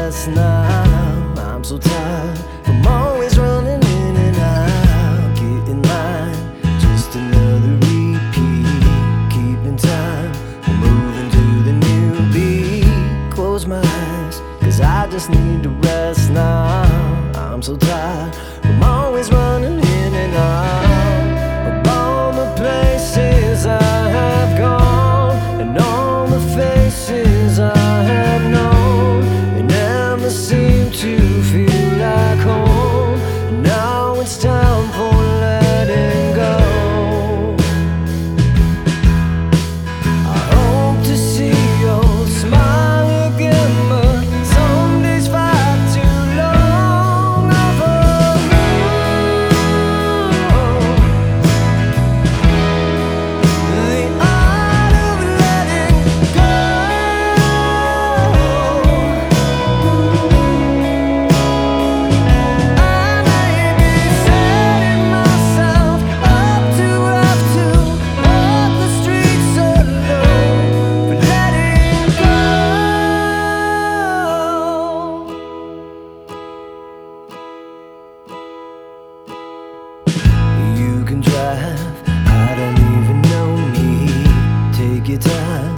rest now. I'm so tired from always running in and out. Get in line, just another repeat. Keeping time, we're moving to the new beat. Close my eyes, 'cause I just need to rest now. I'm so tired from always running in and out of all the places I have gone and all the faces I have known. They never seem to feel like home. Now it's time for letting go. I hope to see your smile again, but some days far too long. The art of letting go. I may be setting myself up to have to walk the streets alone, but letting go. You can drive, I don't even know me. Take your time,